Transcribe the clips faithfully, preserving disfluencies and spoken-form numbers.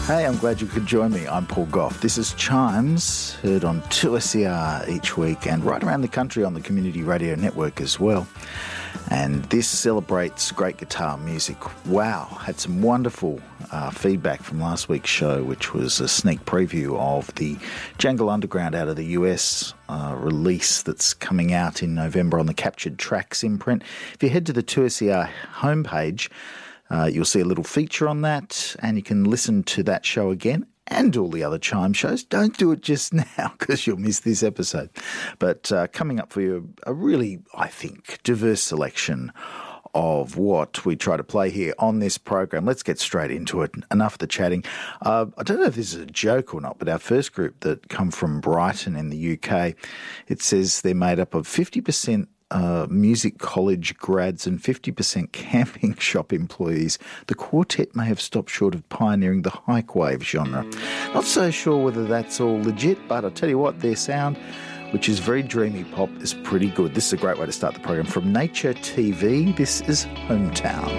Hey, I'm glad you could join me. I'm Paul Goff. This is Chimes, heard on two S E R each week and right around the country on the Community Radio Network as well. And this celebrates great guitar music. Wow, had some wonderful uh, feedback from last week's show, which was a sneak preview of the Jungle Underground out of the U S uh, release that's coming out in November on the Captured Tracks imprint. If you head to the two S E R homepage, Uh, you'll see a little feature on that, and you can listen to that show again and all the other Chime shows. Don't do it just now because you'll miss this episode. But uh, coming up for you, a really, I think, diverse selection of what we try to play here on this program. Let's get straight into it. Enough of the chatting. Uh, I don't know if this is a joke or not, but our first group that come from Brighton in the U K, it says they're made up of fifty percent Uh, music college grads and fifty percent camping shop employees. The quartet may have stopped short of pioneering the hike wave genre. Not so sure whether that's all legit, but I'll tell you what, their sound, which is very dreamy pop, is pretty good. This is a great way to start the program. From Nature T V, this is Hometown.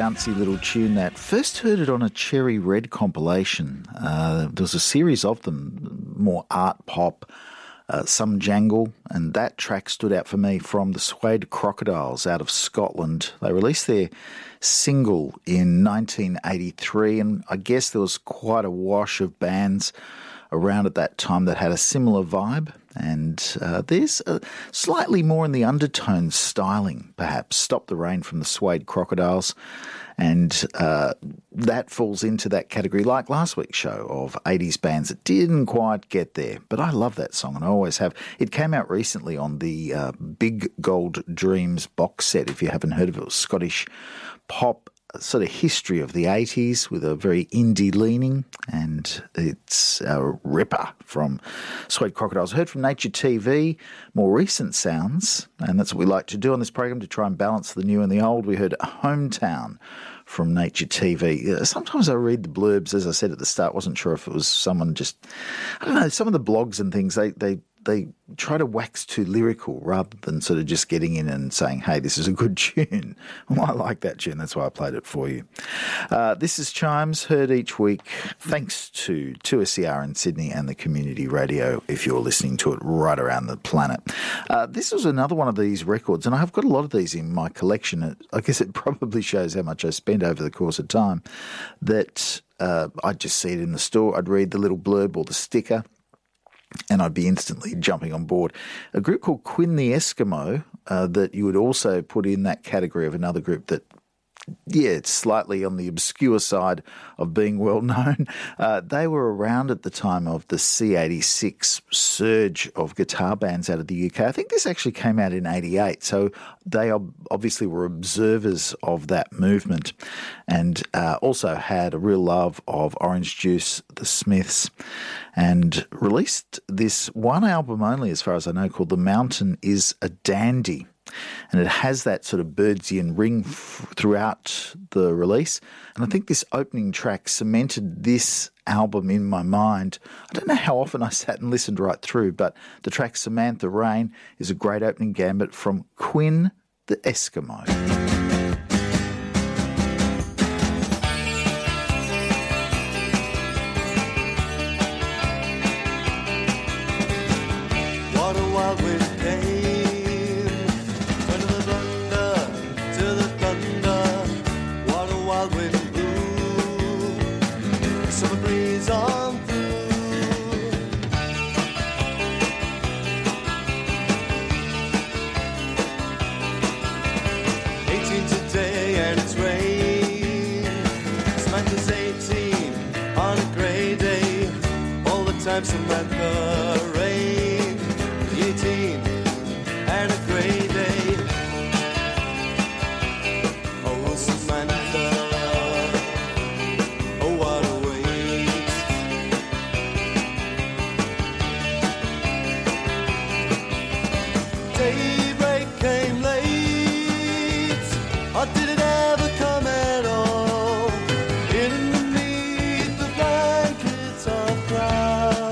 bouncy little tune that first heard it on a Cherry Red compilation. Uh, there was a series of them, more art pop, uh, some jangle, and that track stood out for me from the Suede Crocodiles out of Scotland. They released their single in nineteen eighty-three, and I guess there was quite a wash of bands around at that time that had a similar vibe, and uh, there's a slightly more in the undertones styling, perhaps. Stop the Rain from the Suede Crocodiles, and uh, that falls into that category, like last week's show, of eighties bands that didn't quite get there. But I love that song, and I always have. It came out recently on the uh, Big Gold Dreams box set, if you haven't heard of it. It was Scottish pop sort of history of the eighties with a very indie leaning, and it's a ripper from Suede Crocodiles. Heard from Nature T V, more recent sounds, and that's what we like to do on this program, to try and balance the new and the old. We heard Hometown from Nature T V. Sometimes I read the blurbs, as I said at the start, wasn't sure if it was someone just, I don't know, some of the blogs and things, they, they they try to wax too lyrical rather than sort of just getting in and saying, hey, this is a good tune. Well, I like that tune. That's why I played it for you. Uh, this is Chimes, heard each week thanks to two S E R in Sydney and the community radio, if you're listening to it right around the planet. Uh, this was another one of these records, and I've got a lot of these in my collection. It, I guess it probably shows how much I spent over the course of time, that uh, I'd just see it in the store. I'd read the little blurb or the sticker, and I'd be instantly jumping on board. A group called Quinn the Eskimo, uh, that you would also put in that category of another group that, yeah, it's slightly on the obscure side of being well known. Uh, they were around at the time of the C eighty-six surge of guitar bands out of the U K. I think this actually came out in eighty-eight, so they obviously were observers of that movement, and uh, also had a real love of Orange Juice, the Smiths, and released this one album only, as far as I know, called The Mountain is a Dandy. And it has that sort of Birdsian ring f- throughout the release. And I think this opening track cemented this album in my mind. I don't know how often I sat and listened right through, but the track Samantha Rain is a great opening gambit from Quinn the Eskimo. Samantha Rain, the eighteen and a grey day. Oh, Samantha, oh, what a waste. Daybreak came late, or did it ever come at all? In beneath the blankets of clouds,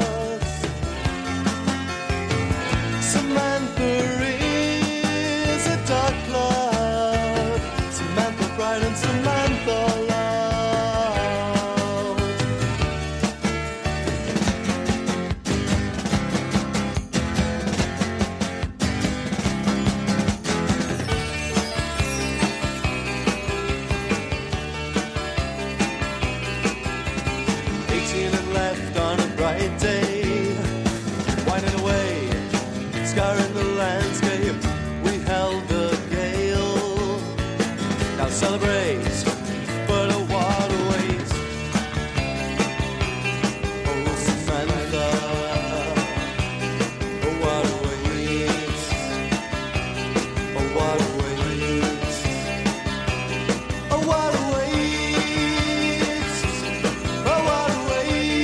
oh, what a waste.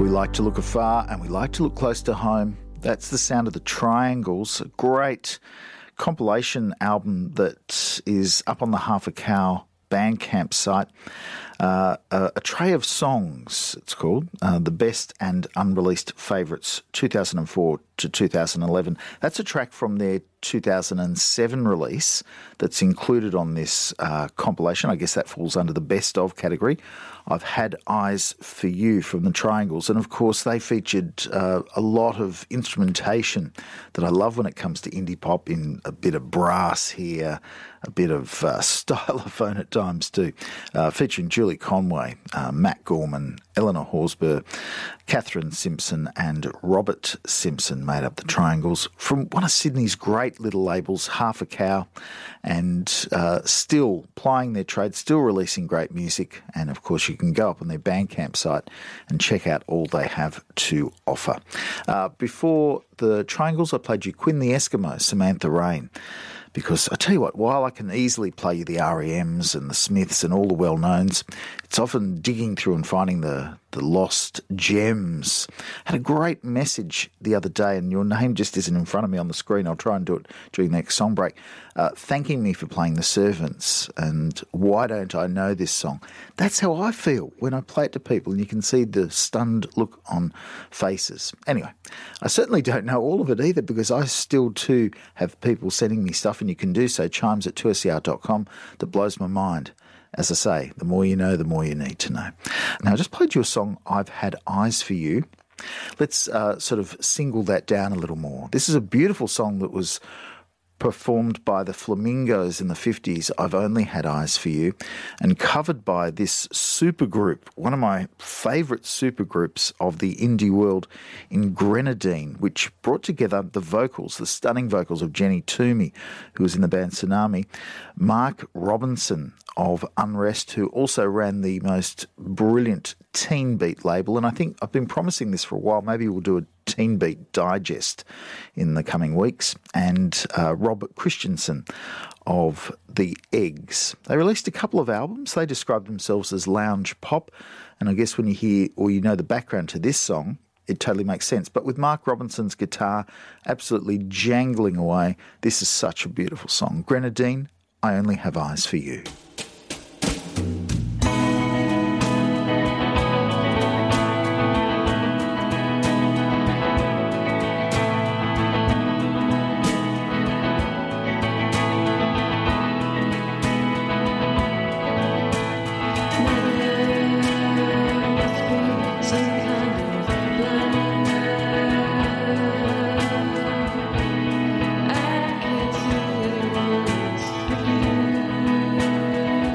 We like to look afar and we like to look close to home. That's the sound of the Triangles, a great compilation album that is up on the Half a Cow Bandcamp site. Uh, a, a tray of songs, it's called, uh, the best and unreleased favourites, two thousand four to two thousand eleven. That's a track from their two thousand seven release that's included on this uh, compilation. I guess that falls under the best of category. I've Had Eyes for You from the Triangles, and of course they featured uh, a lot of instrumentation that I love when it comes to indie pop, in a bit of brass here, a bit of uh, stylophone at times too, uh, featuring Julie Conway, uh, Matt Gorman, Eleanor Horsburgh, Catherine Simpson and Robert Simpson made up the Triangles from one of Sydney's great little labels, Half a Cow, and uh, still plying their trade, still releasing great music. And of course you can go up on their Bandcamp site and check out all they have to offer. Uh, before the Triangles, I played you Quinn the Eskimo, Samantha Rain. Because I tell you what, while I can easily play you the R E Ms and the Smiths and all the well-knowns, it's often digging through and finding the, the lost gems. I had a great message the other day, and your name just isn't in front of me on the screen. I'll try and do it during the next song break, uh, thanking me for playing The Servants and why don't I know this song. That's how I feel when I play it to people, and you can see the stunned look on faces. Anyway, I certainly don't know all of it either, because I still too have people sending me stuff, and you can do so, chimes at two S E R dot com, that blows my mind. As I say, the more you know, the more you need to know. Now, I just played you a song, I've Had Eyes for You. Let's uh, sort of single that down a little more. This is a beautiful song that was performed by the Flamingos in the fifties, I've Only Had Eyes for You, and covered by this supergroup, one of my favourite supergroups of the indie world in Grenadine, which brought together the vocals, the stunning vocals of Jenny Toomey, who was in the band Tsunami, Mark Robinson of Unrest, who also ran the most brilliant Teen Beat label, and I think I've been promising this for a while. Maybe we'll do a Teen Beat digest in the coming weeks, and uh, Robert Christensen of The Eggs. They released a couple of albums. They described themselves as lounge pop, and I guess when you hear or you know the background to this song, it totally makes sense. But with Mark Robinson's guitar absolutely jangling away, this is such a beautiful song. Grenadine, I Only Have Eyes for You. I can't see anyone's with you.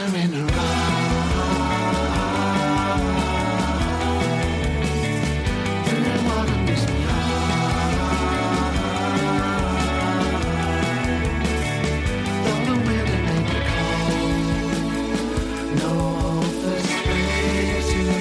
in her eyes. Do you wanna miss me? Though the weather may be cold, no office space you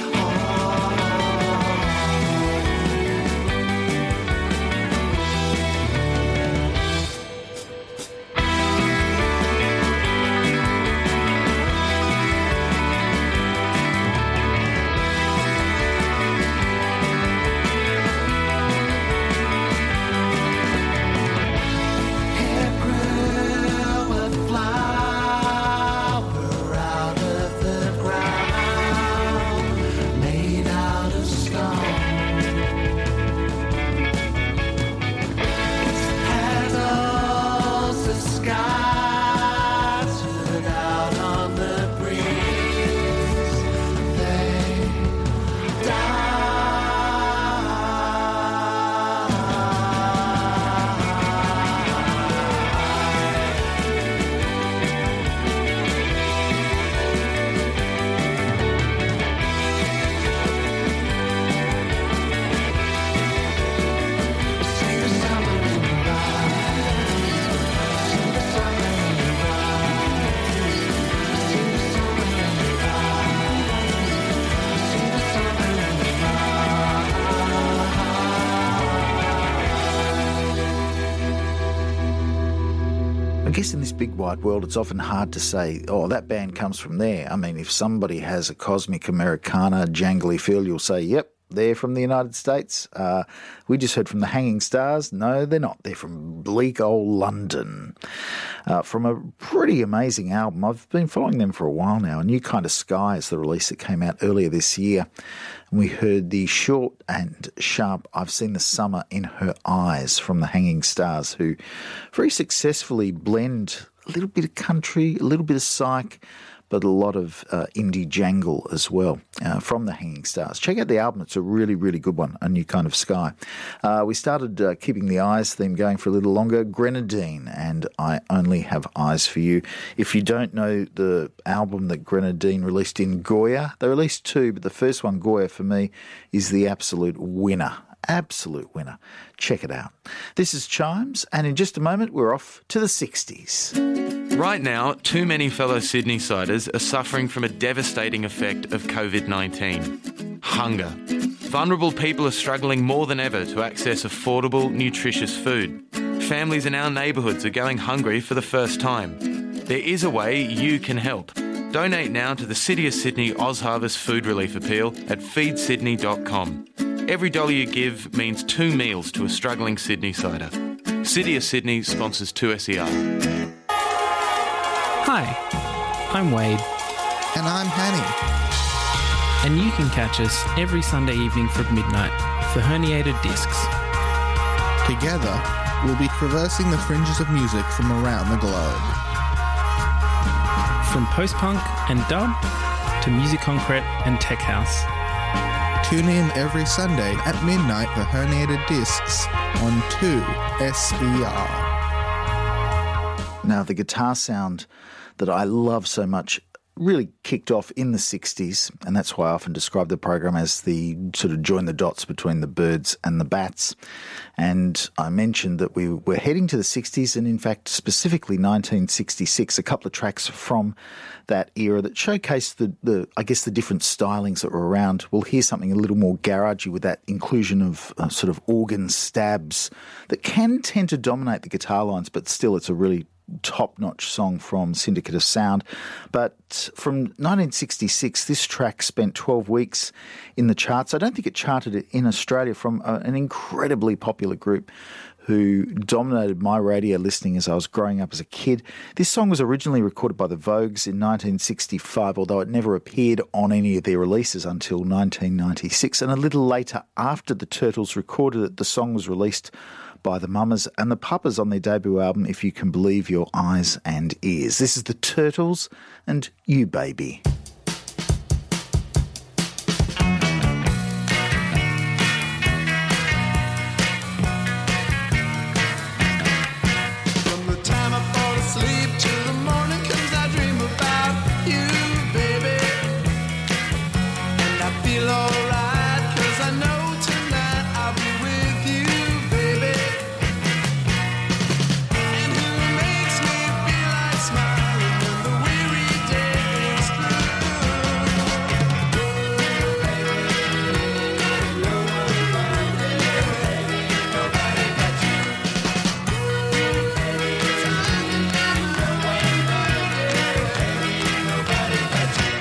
I guess in this big wide world, it's often hard to say, oh, that band comes from there. I mean, if somebody has a cosmic Americana jangly feel, you'll say, yep, they're from the United States. Uh, we just heard from the Hanging Stars. No, they're not. They're from bleak old London. Uh, from a pretty amazing album. I've been following them for a while now. A New Kind of Sky is the release that came out earlier this year. And we heard the short and sharp I've Seen the Summer in Her Eyes from the Hanging Stars, who very successfully blend a little bit of country, a little bit of psych, but a lot of uh, indie jangle as well uh, from the Hanging Stars. Check out the album. It's a really, really good one, A New Kind of Sky. Uh, we started uh, keeping the Eyes theme going for a little longer. Grenadine and I Only Have Eyes for You. If you don't know the album that Grenadine released in Goya, they released two, but the first one, Goya, for me, is the absolute winner. Absolute winner. Check it out. This is Chimes, and in just a moment, we're off to the sixties. Right now, too many fellow Sydney-siders are suffering from a devastating effect of covid nineteen. Hunger. Vulnerable people are struggling more than ever to access affordable, nutritious food. Families in our neighbourhoods are going hungry for the first time. There is a way you can help. Donate now to the City of Sydney OzHarvest Food Relief Appeal at feed sydney dot com. Every dollar you give means two meals to a struggling Sydney-sider. City of Sydney sponsors two S E R. Hi, I'm Wade. And I'm Hanny. And you can catch us every Sunday evening from midnight for Herniated Discs. Together, we'll be traversing the fringes of music from around the globe. From post-punk and dub to music concrete and tech house. Tune in every Sunday at midnight for Herniated Discs on two S E R. Now, the guitar sound that I love so much really kicked off in the sixties, and that's why I often describe the program as the sort of join the dots between the Byrds and the Bats. And I mentioned that we were heading to the sixties, and in fact, specifically nineteen sixty-six, a couple of tracks from that era that showcased the, the I guess, the different stylings that were around. We'll hear something a little more garagey with that inclusion of uh, sort of organ stabs that can tend to dominate the guitar lines, but still it's a really top-notch song from Syndicate of Sound. But from nineteen sixty-six, this track spent twelve weeks in the charts. I don't think it charted in Australia, from a, an incredibly popular group who dominated my radio listening as I was growing up as a kid. This song was originally recorded by the Vogues in nineteen sixty-five, although it never appeared on any of their releases until nineteen ninety-six. And a little later, after the Turtles recorded it, the song was released by the Mamas and the Papas on their debut album, If You Can Believe Your Eyes and Ears. This is the Turtles and You Baby. From the time I fall asleep till the morning comes, I dream about you, baby. And I feel alright, 'cause I know tonight I'll be with you, baby. And who makes me feel like smiling when the weary day is through? Nobody but you. Nobody but you.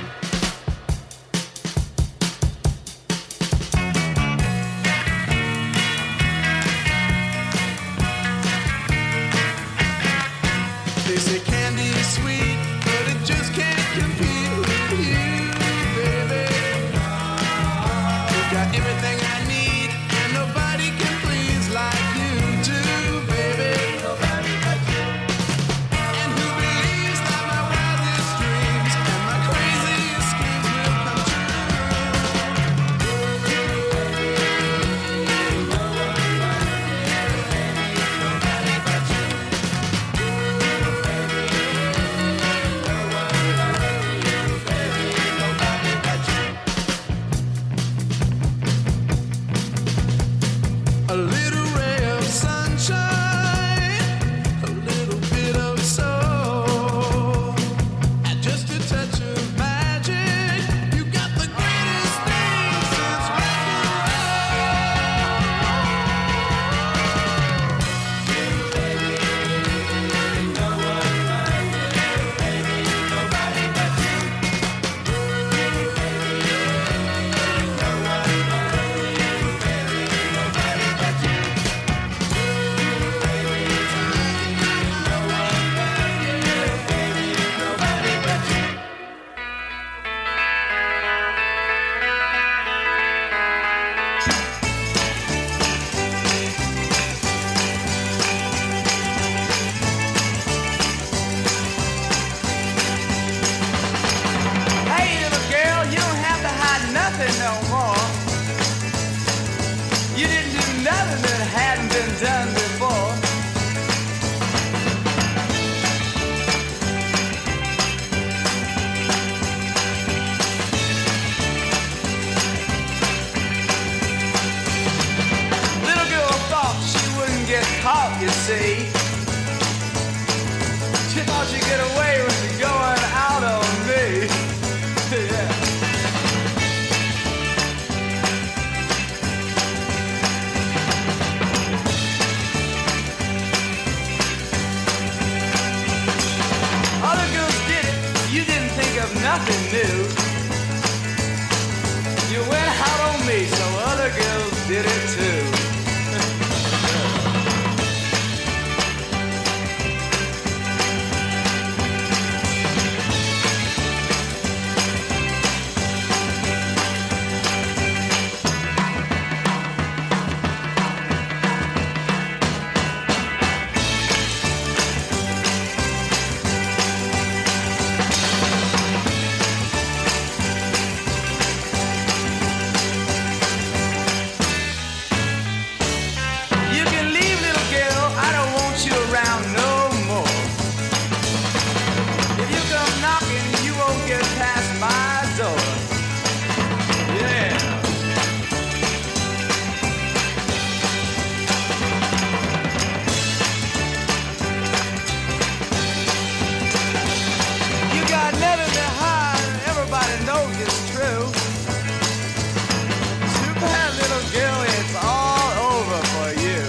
They say candy is sweet, but it just can't compete with you, baby. You got everything I need, and nobody can please like you do, baby. Nobody but you. And who believes that my wildest dreams and my craziest schemes will come Nobody but you. Nobody but you. A little ray of sunshine, a little bit of soul, and just a touch of magic. You got the greatest thing since rock and Nobody but you. Nobody but you. Nobody but you. Hey, little girl, you don't have to hide nothing no more. You didn't do nothing that hadn't been done before. Little girl thought she wouldn't get caught, you see. She thought she'd get away with going out on me. Yeah. Other girls did it, you didn't think of nothing new. You went out on me, so other girls did it too. You can leave, little girl, I don't want you around no more. If you come knocking, you won't get past my door. Yeah. You got nothing to hide, everybody knows it's true. Too bad, little girl, it's all over for you.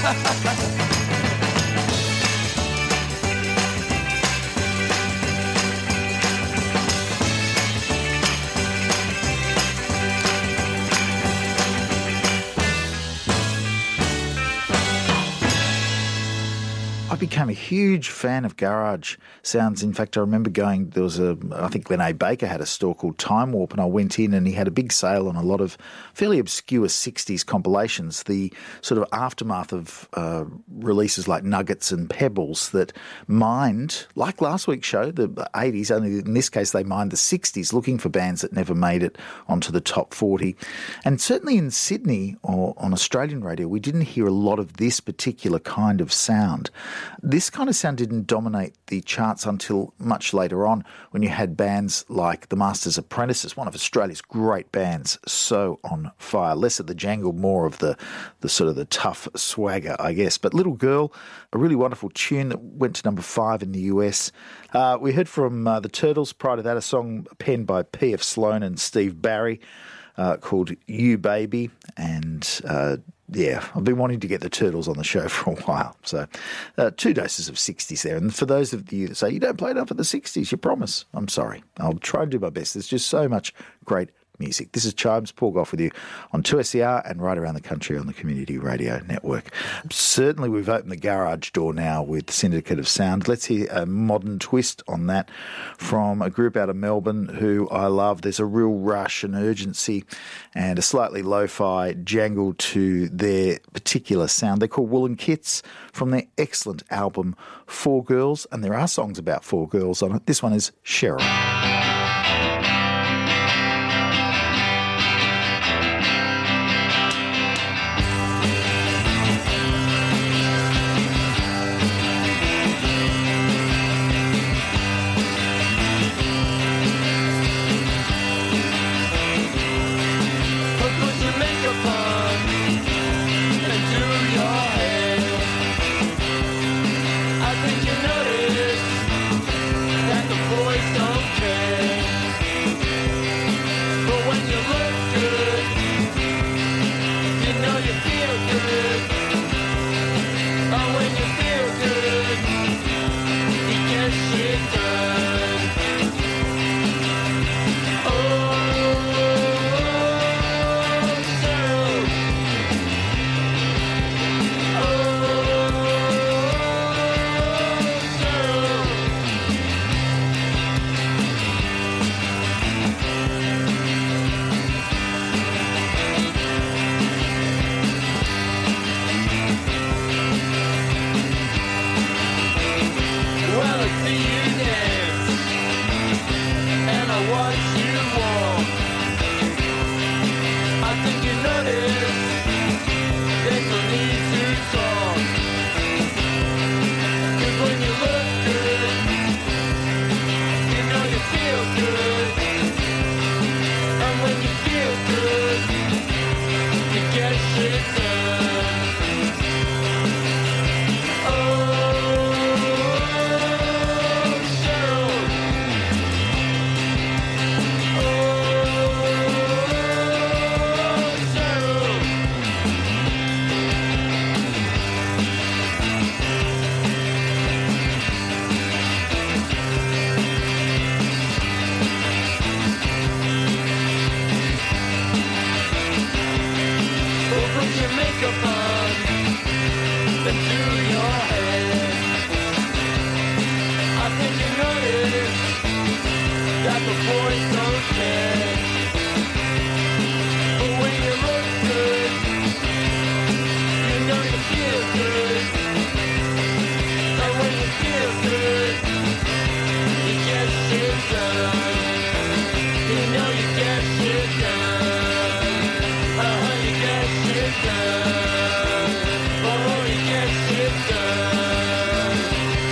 I became a huge fan of garage sounds. In fact, I remember going, there was a, I think Lenné Baker had a store called Time Warp, and I went in and he had a big sale on a lot of fairly obscure sixties compilations, the sort of aftermath of uh, releases like Nuggets and Pebbles that mined, like last week's show, the eighties, only in this case they mined the sixties, looking for bands that never made it onto the top forty. And certainly in Sydney or on Australian radio, we didn't hear a lot of this particular kind of sound. This kind of sound didn't dominate the charts until much later on, when you had bands like the Masters Apprentices, one of Australia's great bands, so on fire. Less of the jangle, more of the, the sort of the tough swagger, I guess. But Little Girl, a really wonderful tune that went to number five in the U S. Uh, we heard from uh, the Turtles, prior to that, a song penned by P F Sloan and Steve Barry uh, called You Baby. And uh, yeah, I've been wanting to get the Turtles on the show for a while. So uh, two doses of sixties there. And for those of you that say, you don't play enough of the sixties, you promise. I'm sorry. I'll try and do my best. There's just so much great music. This is Chimes, Paul Gough with you on two S E R and right around the country on the Community Radio Network. Certainly we've opened the garage door now with Syndicate of Sound. Let's hear a modern twist on that from a group out of Melbourne who I love. There's a real rush and urgency and a slightly lo-fi jangle to their particular sound. They're called Woolen Kits from their excellent album Four Girls, and there are songs about four girls on it. This one is Cheryl.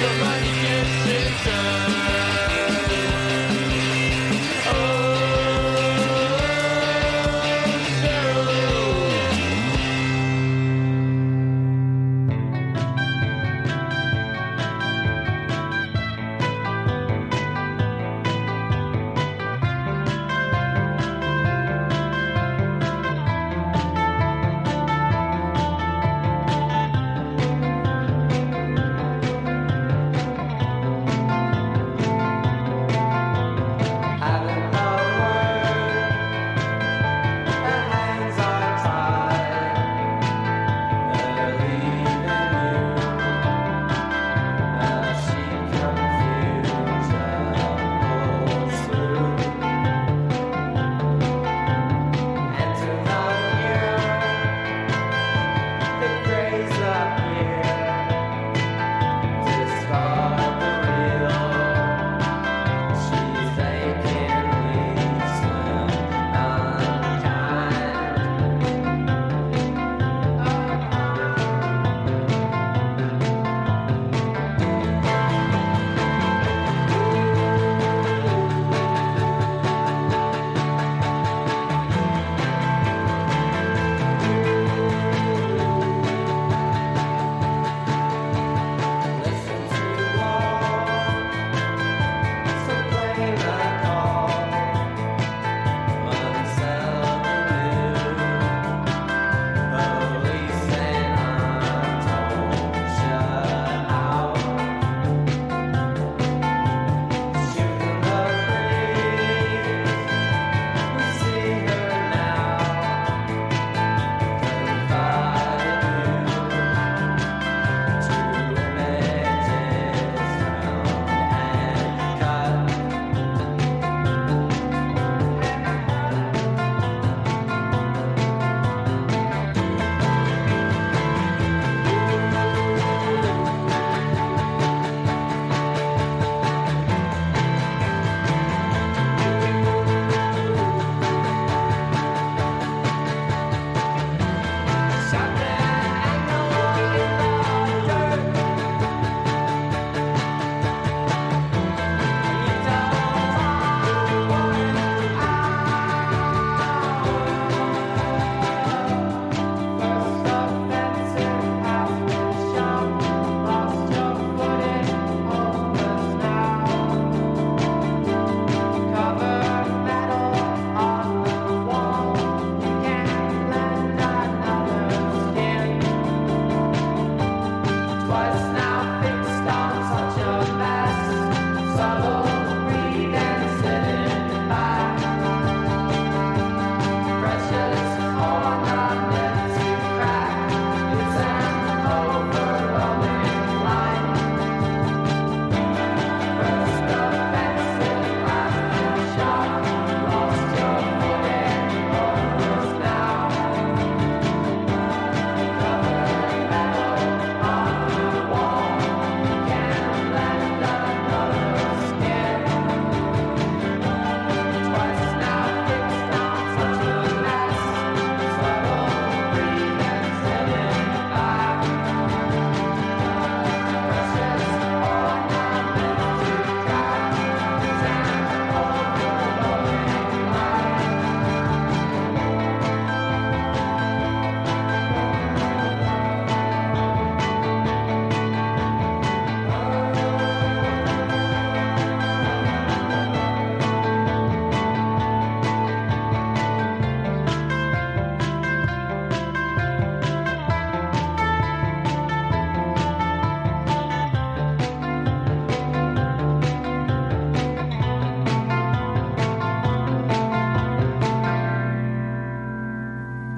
Oh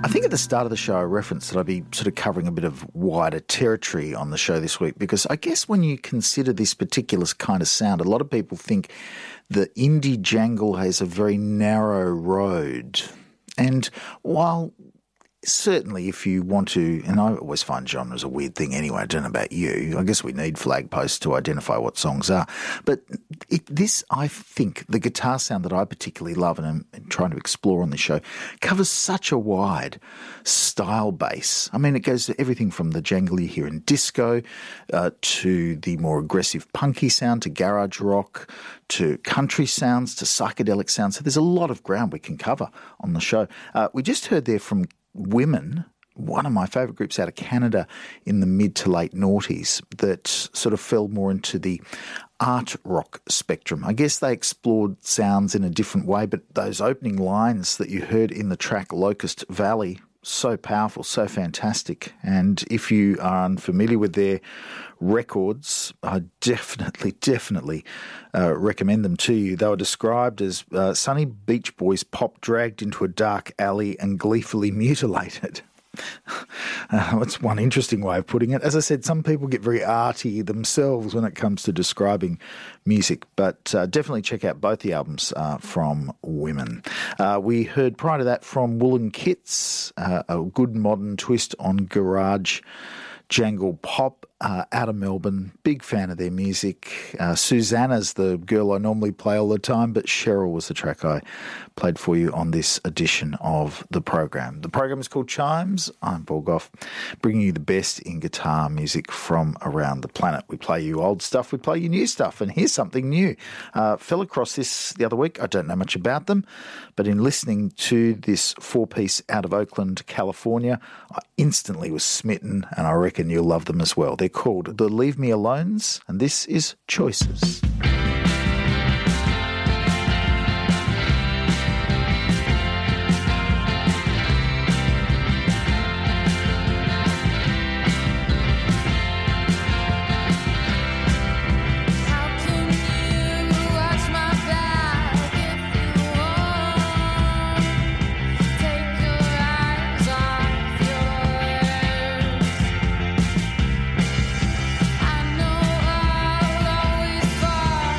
I think at the start of the show I referenced that I'd be sort of covering a bit of wider territory on the show this week, because I guess when you consider this particular kind of sound, a lot of people think the indie jangle has a very narrow road. And while certainly if you want to, and I always find genres a weird thing anyway, I don't know about you, I guess we need flag posts to identify what songs are, but it, this, I think, the guitar sound that I particularly love and am trying to explore on the show covers such a wide style base. I mean, it goes to everything from the jangle you hear in disco uh, to the more aggressive punky sound, to garage rock, to country sounds, to psychedelic sounds. So there's a lot of ground we can cover on the show. Uh, we just heard there from Women, one of my favourite groups out of Canada in the mid to late noughties that sort of fell more into the art rock spectrum. I guess they explored sounds in a different way, but those opening lines that you heard in the track Locust Valley, so powerful, so fantastic. And if you are unfamiliar with their records, I definitely, definitely uh, recommend them to you. They were described as uh, Sunny Beach Boys pop dragged into a dark alley and gleefully mutilated. Uh, that's one interesting way of putting it. As I said, some people get very arty themselves when it comes to describing music, but uh, definitely check out both the albums uh, from Women. Uh, we heard prior to that from Woolen Kits, uh, a good modern twist on garage jangle pop, uh, out of Melbourne. Big fan of their music. Uh, Susanna's the girl I normally play all the time, but Cheryl was the track I played for you on this edition of the program. The program is called Chimes. I'm Paul Gough, bringing you the best in guitar music from around the planet. We play you old stuff, we play you new stuff, and here's something new. Uh, fell across this the other week. I don't know much about them, but in listening to this four-piece out of Oakland, California, I instantly was smitten, and I reckon you'll love them as well. They're called The Leave Me Alones, and this is Choices. I know I'll always fall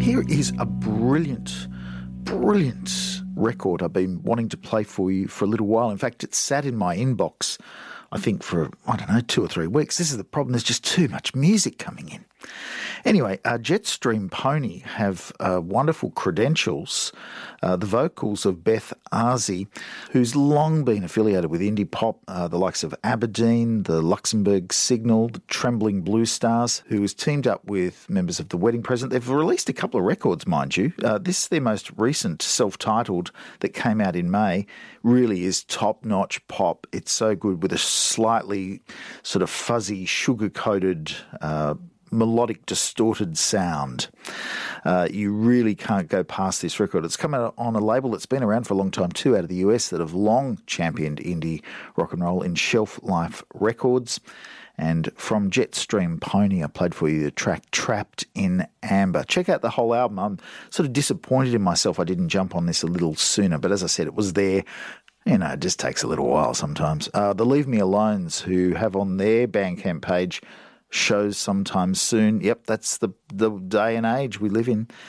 Here is a brilliant, brilliant record I've been wanting to play for you for a little while. In fact, it's sat in my inbox, I think, for, I don't know, two or three weeks. This is the problem. There's just too much music coming in. Anyway, uh, Jetstream Pony have uh, wonderful credentials. Uh, the vocals of Beth Arzi, who's long been affiliated with indie pop, uh, the likes of Aberdeen, the Luxembourg Signal, the Trembling Blue Stars, who has teamed up with members of The Wedding Present. They've released a couple of records, mind you. Uh, this, their most recent, self-titled, that came out in May, really is top-notch pop. It's so good, with a slightly sort of fuzzy, sugar-coated uh melodic, distorted sound. Uh, you really can't go past this record. It's come out on a label that's been around for a long time too, out of the U S, that have long championed indie rock and roll in Shelf Life Records. And from Jetstream Pony, I played for you the track Trapped in Amber. Check out the whole album. I'm sort of disappointed in myself I didn't jump on this a little sooner, but as I said, it was there. You know, it just takes a little while sometimes. Uh, the Leave Me Alones, who have on their Bandcamp page shows sometime soon. Yep, that's the the day and age we live in.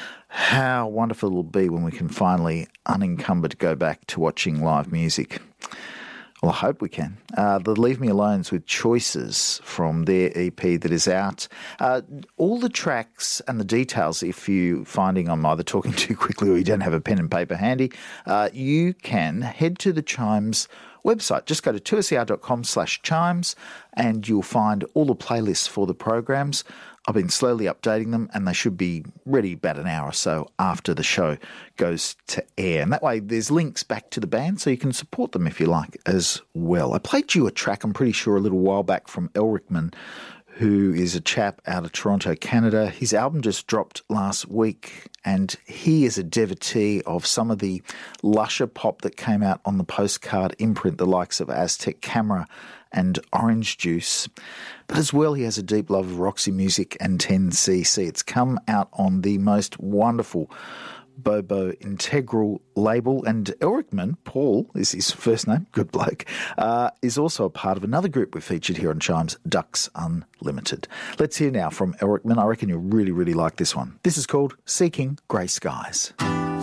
How wonderful it'll be when we can finally, unencumbered, go back to watching live music. Well, I hope we can. Uh, the Leave Me Alones with Choices from their E P that is out. Uh, all the tracks and the details, if you're finding I'm either talking too quickly or you don't have a pen and paper handy, uh, you can head to the Chimes website. Just go to two S E R dot com slash chimes and you'll find all the playlists for the programs. I've been slowly updating them and they should be ready about an hour or so after the show goes to air. And that way there's links back to the band so you can support them if you like as well. I played you a track, I'm pretty sure, a little while back from Elrickman, who is a chap out of Toronto, Canada. His album just dropped last week, and he is a devotee of some of the lusher pop that came out on the Postcard imprint, the likes of Aztec Camera and Orange Juice. But as well, he has a deep love of Roxy Music and ten C C. It's come out on the most wonderful Bobo Integral label, and Elrickman, Paul is his first name, good bloke, uh, is also a part of another group we've featured here on Chimes, Ducks Unlimited. Let's hear now from Elrickman. I reckon you'll really, really like this one. This is called Seeking Grey Skies.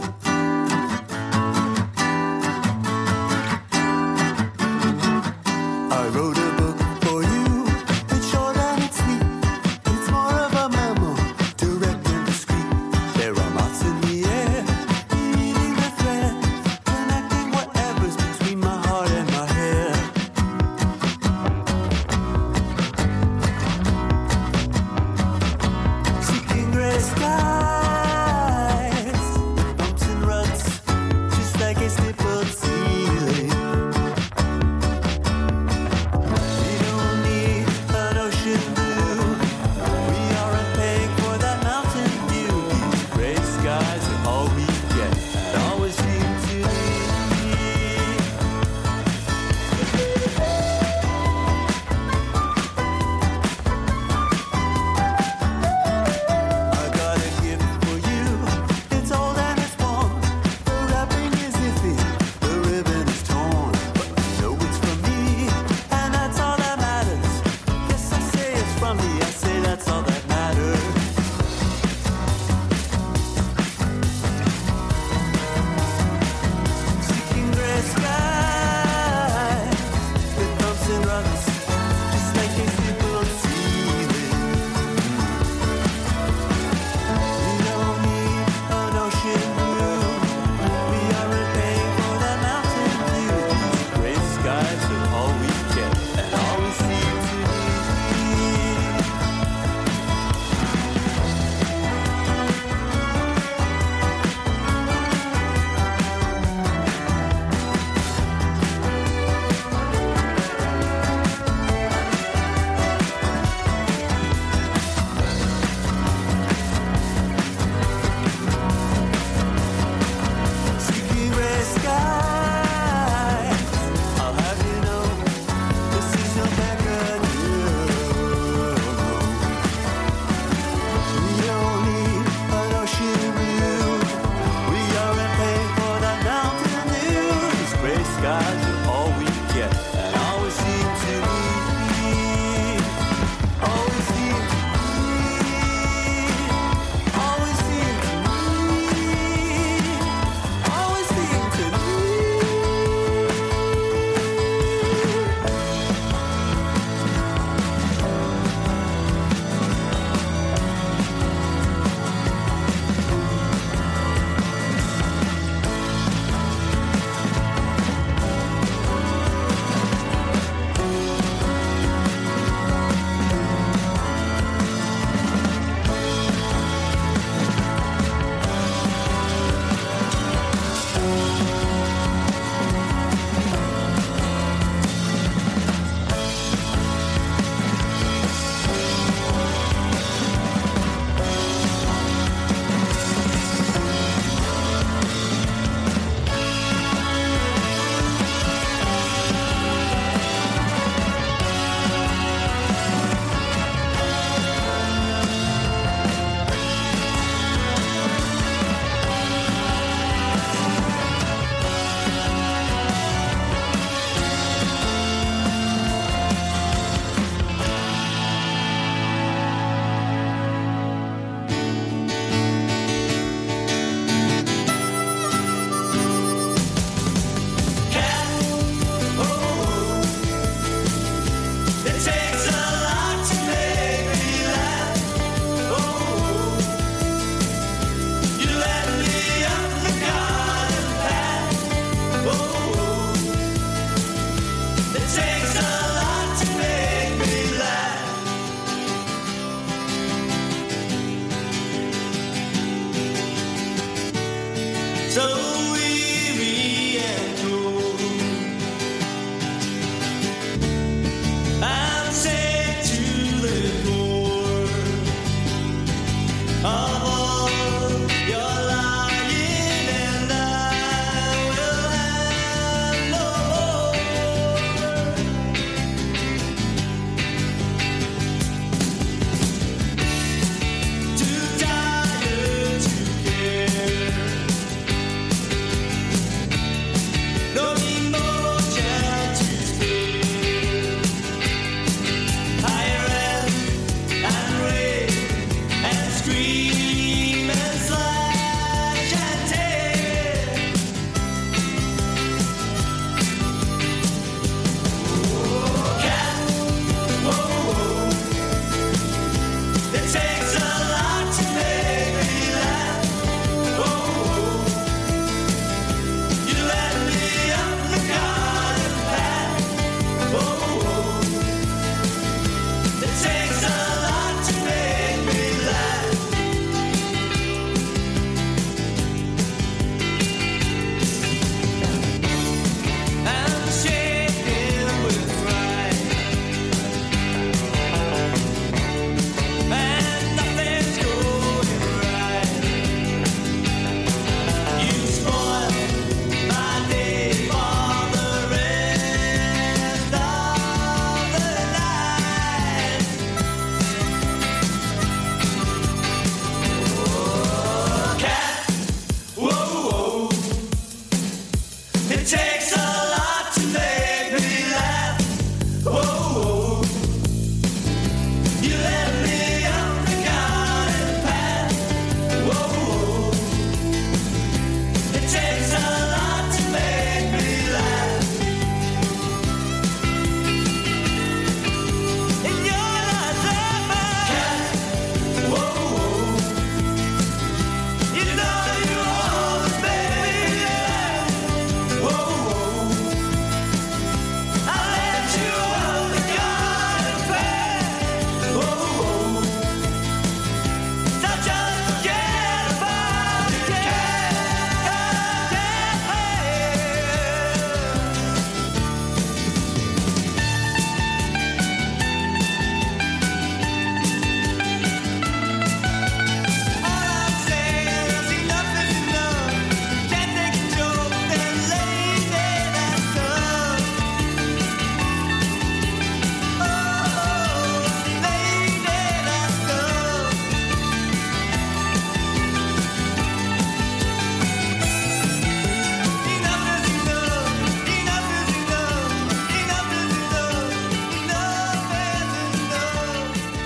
I wrote a book for you. It's short and it's sweet. It's more of a memo, direct and discreet. There are moths in the air, eating the thread, connecting whatever's between my heart and my hair. Seeking grey skies, bumps and ruts, just like a stippled ceiling.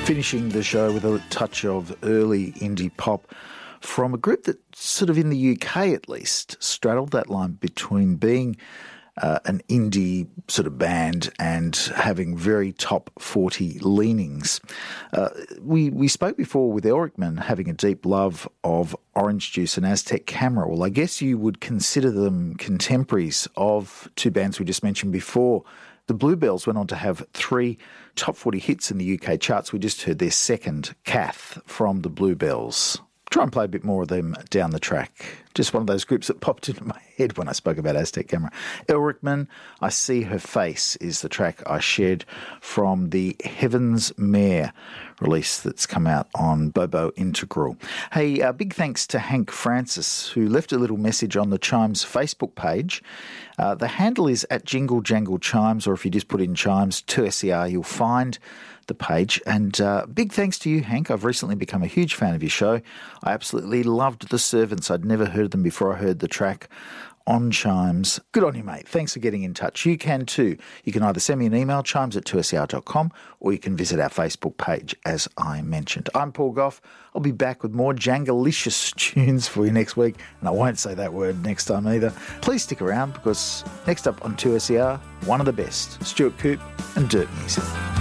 Finishing the show with a touch of early indie pop from a group that sort of in the U K at least straddled that line between being uh, an indie sort of band and having very top forty leanings. Uh, we, we spoke before with Elrickman having a deep love of Orange Juice and Aztec Camera. Well, I guess you would consider them contemporaries of two bands we just mentioned before. The Bluebells went on to have three top forty hits in the U K charts. We just heard their second, Kath, from the Bluebells. Try and play a bit more of them down the track. Just one of those groups that popped into my head when I spoke about Aztec Camera. Elrickman, I See Her Face is the track I shared from the Heaven's Mare release that's come out on Bobo Integral. Hey, uh, big thanks to Hank Francis, who left a little message on the Chimes Facebook page. Uh, the handle is at Jingle Jangle Chimes, or if you just put in Chimes, two S E R, you'll find the page. And uh, big thanks to you, Hank. I've recently become a huge fan of your show. I absolutely loved The Servants. I'd never heard them before I heard the track on Chimes. Good on you, mate. Thanks for getting in touch. You can too. You can either send me an email, chimes at two S E R dot com, or you can visit our Facebook page, as I mentioned. I'm Paul Gough. I'll be back with more Jangalicious tunes for you next week, and I won't say that word next time either. Please stick around, because next up on two S E R, one of the best, Stuart Coupe and Dirt Music.